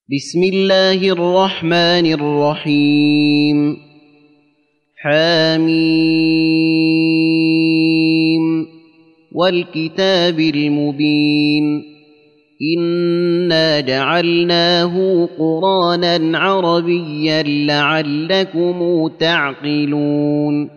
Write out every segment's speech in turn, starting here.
بسم الله الرحمن الرحيم حميم والكتاب المبين إنا جعلناه قرآنا عربيا لعلكم تعقلون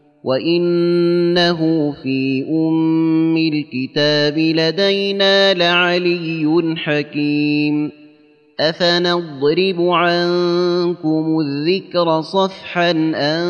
وإنه في أم الكتاب لدينا لعلي حكيم أفنضرب عنكم الذكر صفحا أن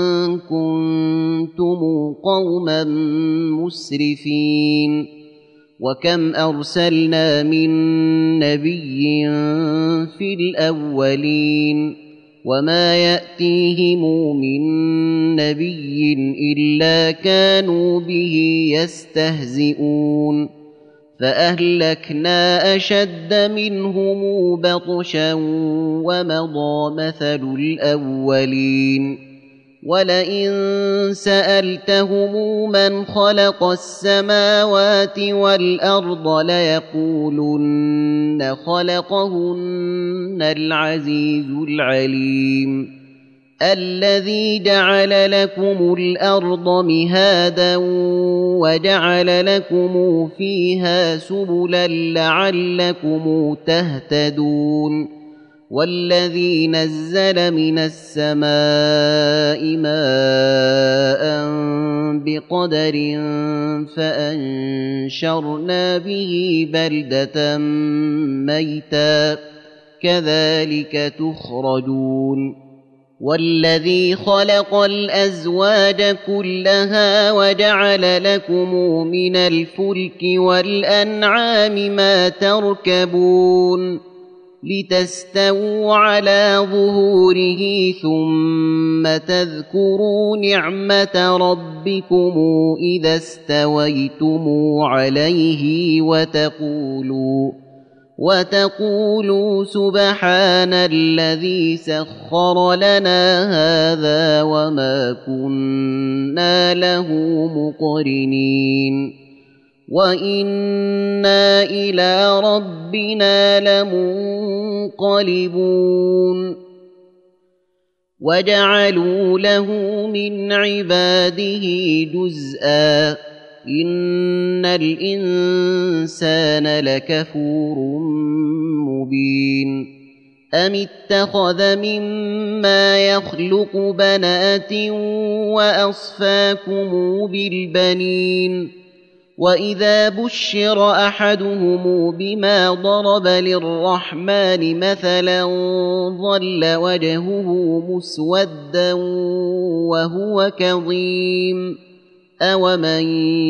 كنتم قوما مسرفين وكم أرسلنا من نبي في الأولين وما يأتيهم من نبي إلا كانوا به يستهزئون فأهلكنا أشد منهم بطشا ومضى مثل الأولين ولئن سألتهم من خلق السماوات والأرض ليقولن خلقهن العزيز العليم الذي جعل لكم الأرض مهادا وجعل لكم فيها سبلا لعلكم تهتدون والذي نزل من السماء ماء بقدر فأنشرنا به بلدة ميتا كذلك تخرجون والذي خلق الأزواج كلها وجعل لكم من الفلك والأنعام ما تركبون لتستووا على ظهوره ثم تذكروا نعمة ربكم إذا استويتم عليه وتقولوا سبحان الذي سخر لنا هذا وما كنا له مقرنين وإنا إلى ربنا لمنقلبون وجعلوا له من عباده جزءا إن الإنسان لكفور مبين أم اتخذ مما يخلق بنات وأصفاكم بالبنين وإذا بشر أحدهم بما ضرب للرحمن مثلا ظل وجهه مسودا وهو كظيم أومن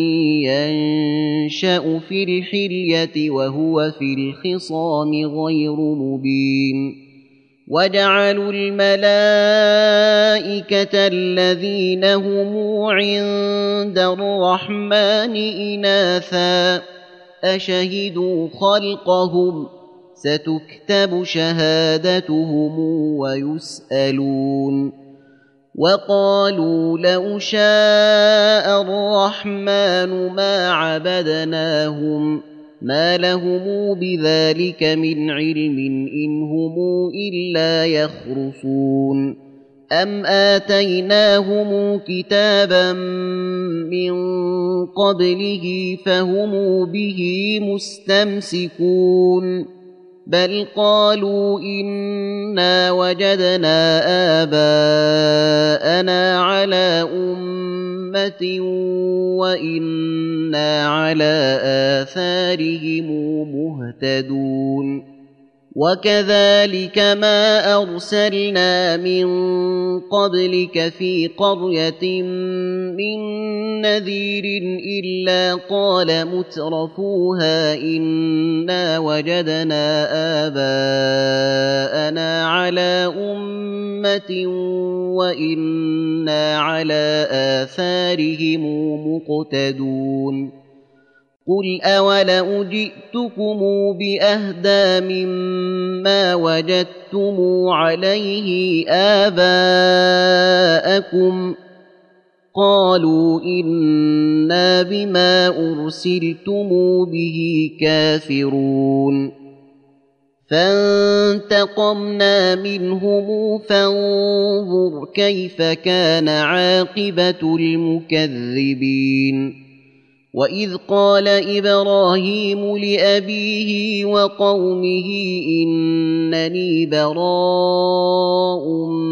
ينشأ في الحلية وهو في الخصام غير مبين وجعلوا الملائكة الذين هم عند الرحمن إناثا أشهدوا خلقهم ستكتب شهادتهم ويسألون وقالوا لو شاء الرحمن ما عبدناهم ما لهم بذلك من علم إن هم إلا يخرصون أم آتيناهم كتابا من قبله فهم به مستمسكون بل قالوا إنا وجدنا آباءنا على أمة وإنا على آثارهم مهتدون وكذلك ما أرسلنا من قبلك في قرية من نذير إلا قال مترفوها إنا وجدنا آباءنا على أمة وإنا على آثارهم مقتدون قل أولو جئتكم بأهدى مما وجدتم عليه آباءكم قالوا إنا بما أرسلتم به كافرون فانتقمنا منهم فانظر كيف كان عاقبة المكذبين. وإذ قال إبراهيم لأبيه وقومه إنني براء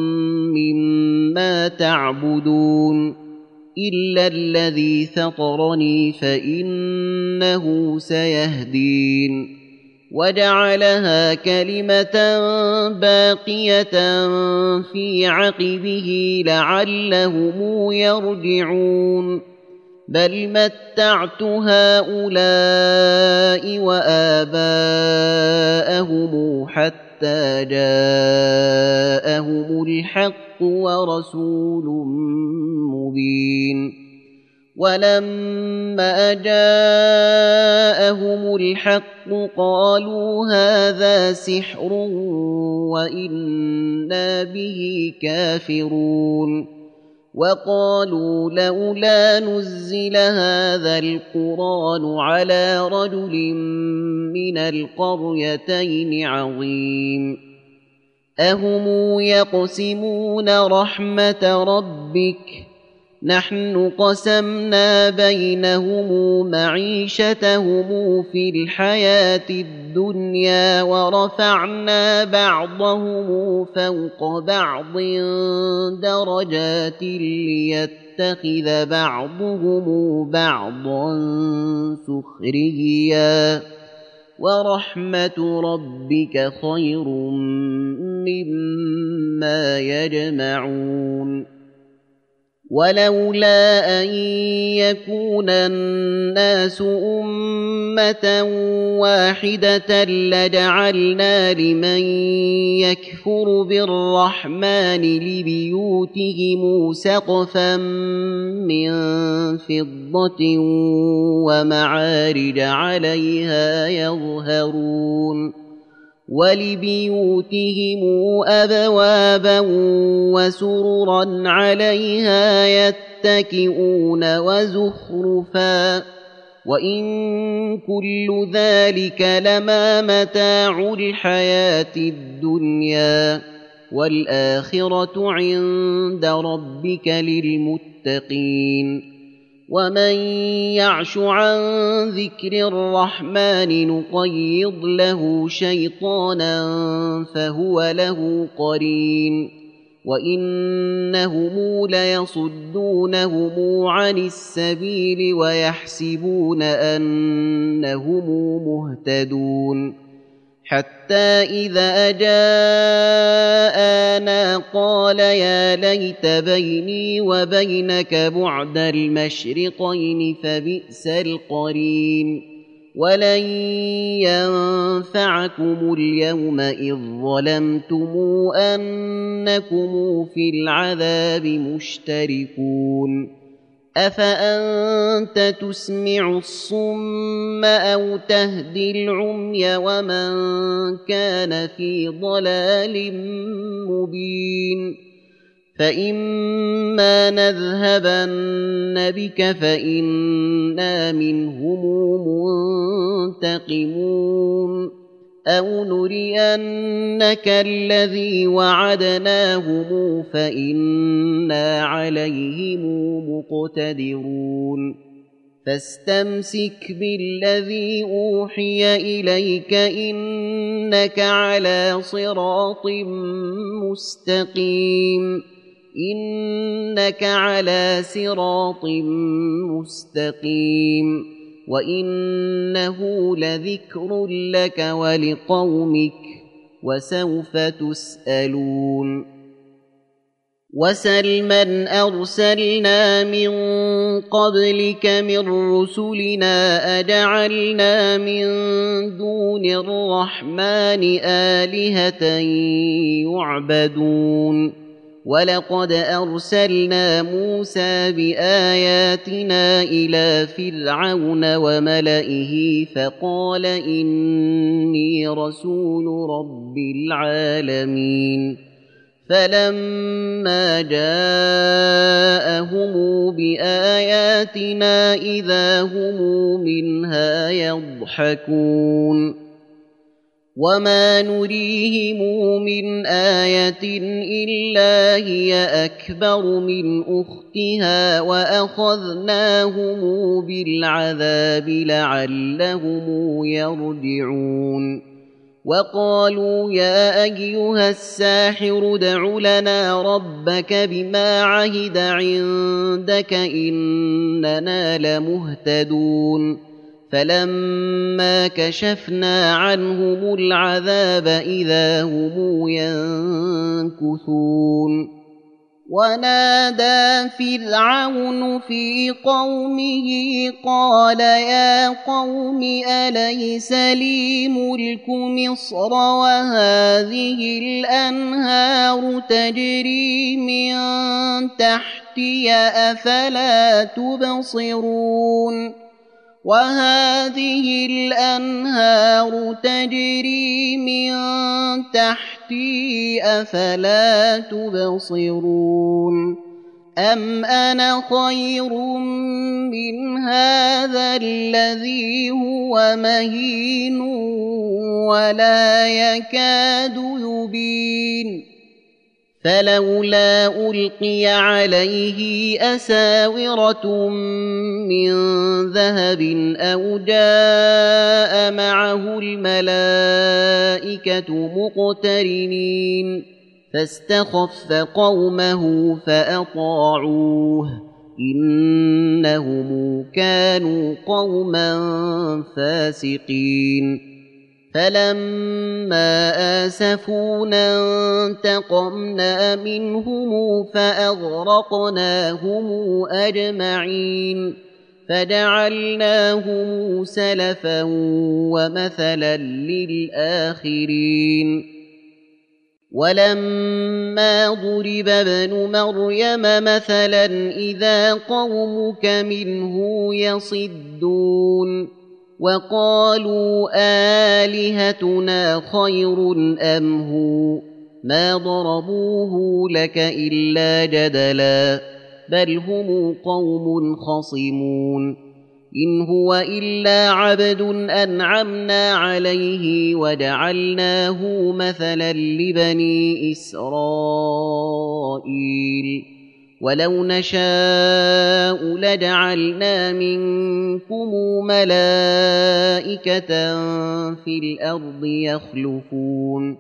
مما تعبدون إلا الذي فطرني فإنه سيهدين. وجعلها كلمة باقية في عقبه لعلهم يرجعون. بل متعت هؤلاء وآباءهم حتى جاءهم الحق ورسول مبين. ولما جاءهم الحق قالوا هذا سحر وإنا به كافرون. وقالوا لولا نزل هذا القرآن على رجل من القريتين عظيم. أهم يقسمون رحمة ربك نحن قسمنا بينهم معيشتهم في الحياة الدنيا ورفعنا بعضهم فوق بعض درجات ليتخذ بعضهم بعضا سخريا ورحمة ربك خير مما يجمعون. ولولا أن يكون الناس أمة واحدة لجعلنا لمن يكفر بالرحمن لبيوتهم سقفا من فضة ومعارج عليها يظهرون. ولبيوتهم أبوابا وسررا عليها يتكئون وزخرفا وإن كل ذلك لما متاع الحياة الدنيا والآخرة عند ربك للمتقين. ومن يعش عن ذكر الرحمن نقيض له شيطانا فهو له قرين وإنهم ليصدونهم عن السبيل ويحسبون أنهم مهتدون. حتى إذا جاءنا قال يا ليت بيني وبينك بعد المشرقين فبئس القرين. ولن ينفعكم اليوم إذ ظلمتم أنكم في العذاب مشتركون. أفأنت تسمع الصم أو تهدي العمي ومن كان في ضلال مبين. فإما نذهبن بك فإنا منهم منتقمون أو نرينك الذي وعدناهم فإنا عليهم مقتدرون. فاستمسك بالذي أوحي إليك إنك على صراط مستقيم. إنك على صراط مستقيم وإنه لذكر لك ولقومك وسوف تسألون. وسل من أرسلنا من قبلك من رسلنا أجعلنا من دون الرحمن آلهة يعبدون. ولقد أرسلنا موسى بآياتنا إلى فرعون وملئه فقال إني رسول رب العالمين. فلما جاءهم بآياتنا إذا هم منها يضحكون. وما نريهم من آية إلا هي أكبر من أختها وأخذناهم بالعذاب لعلهم يرجعون وقالوا يا أيها الساحر ادع لنا ربك بما عهد عندك إننا لمهتدون فلما كشفنا عنهم العذاب إذا هم ينكثون ونادى فرعون في قومه قال يا قوم أليس لي ملك مصر وهذه الأنهار تجري من تحتي أفلا تبصرون وهذه الأنهار تجري من تحتي أفلا تبصرون أم أنا خير من هذا الذي هو مهين ولا يكاد يبين فلولا ألقي عليه أساورة من ذهب أو جاء معه الملائكة مقترنين فاستخف قومه فأطاعوه إنهم كانوا قوما فاسقين فلما آسفونا انتقمنا منهم فأغرقناهم أجمعين فجعلناهم سلفا ومثلا للآخرين ولما ضرب ابن مريم مثلا إذا قومك منه يصدون وقالوا آلهتنا خير أم هو ما ضربوه لك إلا جدلا بل هم قوم خصمون إن هو إلا عبد أنعمنا عليه وجعلناه مثلا لبني إسرائيل ولو نشاء لجعلنا منكم ملائكة في الأرض يخلفون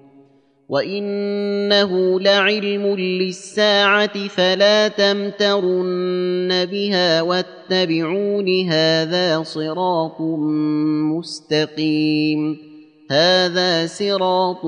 وإنه لعلم للساعة فلا تمترن بها واتبعون هذا صراط مستقيم هذا صراط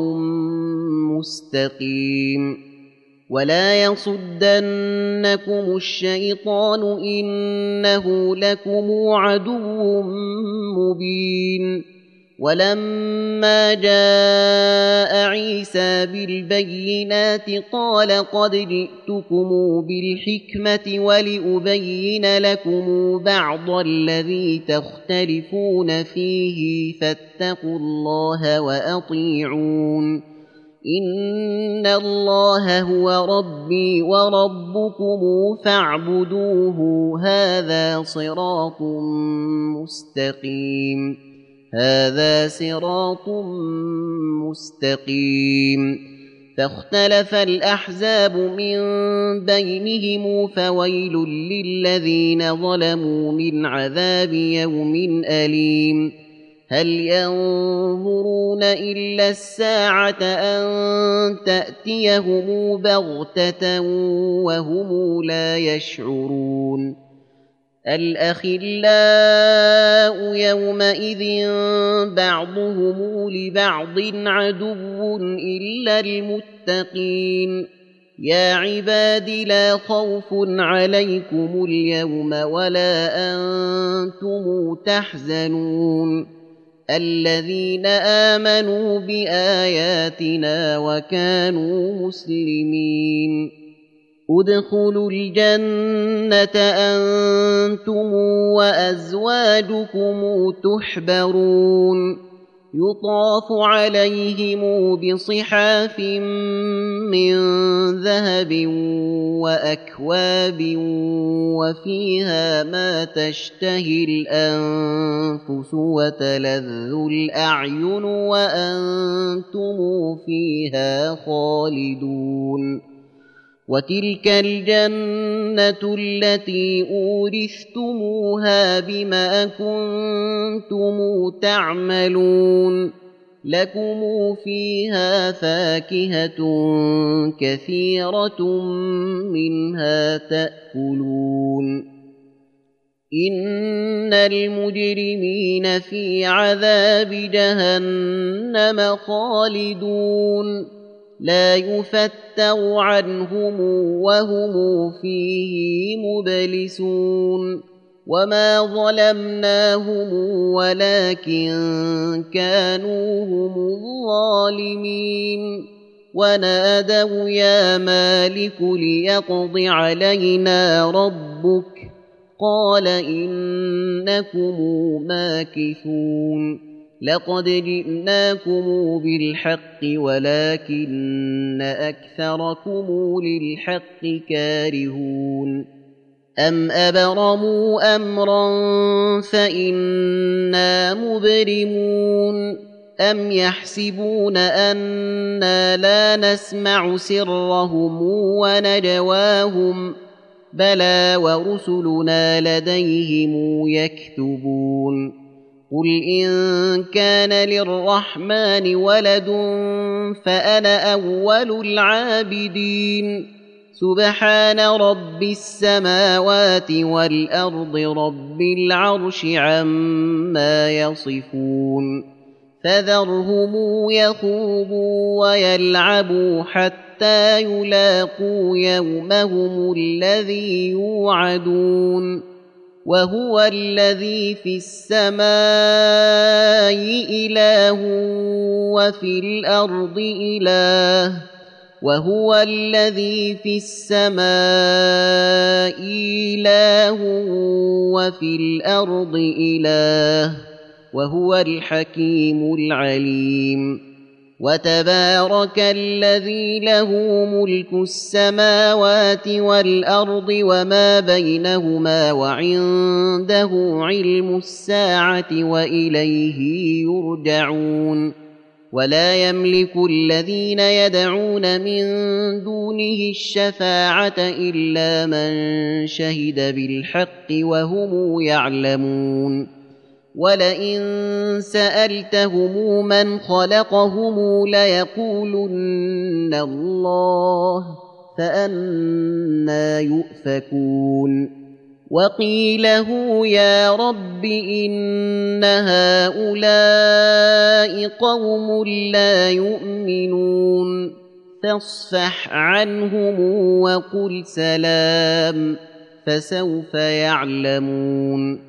مستقيم ولا يصدنكم الشيطان إنه لكم عدو مبين ولما جاء عيسى بالبينات قال قد جئتكم بالحكمة ولأبين لكم بعض الذي تختلفون فيه فاتقوا الله وأطيعون إن الله هو ربي وربكم فاعبدوه هذا صراط مستقيم هذا صراط مستقيم فاختلف الأحزاب من بينهم فويل للذين ظلموا من عذاب يوم أليم هل ينظرون إلا الساعة أن تأتيهم بغتة وهم لا يشعرون الأخلاء يومئذ بعضهم لبعض عدو إلا المتقين يا عباد لا خوف عليكم اليوم ولا أنتم تحزنون الذين آمنوا بآياتنا وكانوا مسلمين ادخلوا الجنة أنتم وأزواجكم تحبرون يطاف عليهم بصحاف من ذهب وأكواب وفيها ما تشتهي الأنفس وتلذ الأعين وأنتم فيها خالدون وتلك الجنة التي أورثتموها بما كنتم تعملون لكم فيها فاكهة كثيرة منها تأكلون إن المجرمين في عذاب جهنم خالدون لا يفتر عنهم وهم فيه مبلسون وما ظلمناهم ولكن كانوا هم الظالمين ونادوا يا مالك ليقض علينا ربك قال إنكم ماكثون لقد جئناكم بالحق ولكن أكثركم للحق كارهون أم أبرموا أمرا فإنا مبرمون أم يحسبون أنا لا نسمع سرهم ونجواهم بلى ورسلنا لديهم يكتبون قل إن كان للرحمن ولد فأنا أول العابدين سبحان رب السماوات والأرض رب العرش عما يصفون فذرهم يخوضوا ويلعبوا حتى يلاقوا يومهم الذي يوعدون وهو الذي في السماء إله وفي الأرض إله وهو الذي في السماء إله وفي الأرض إله وهو الحكيم العليم وتبارك الذي له ملك السماوات والأرض وما بينهما وعنده علم الساعة وإليه يرجعون ولا يملك الذين يدعون من دونه الشفاعة إلا من شهد بالحق وهم يعلمون ولئن سألتهم من خلقهم ليقولن الله فأنى يؤفكون وقيله يا رب إن هؤلاء قوم لا يؤمنون فاصفح عنهم وقل سلام فسوف يعلمون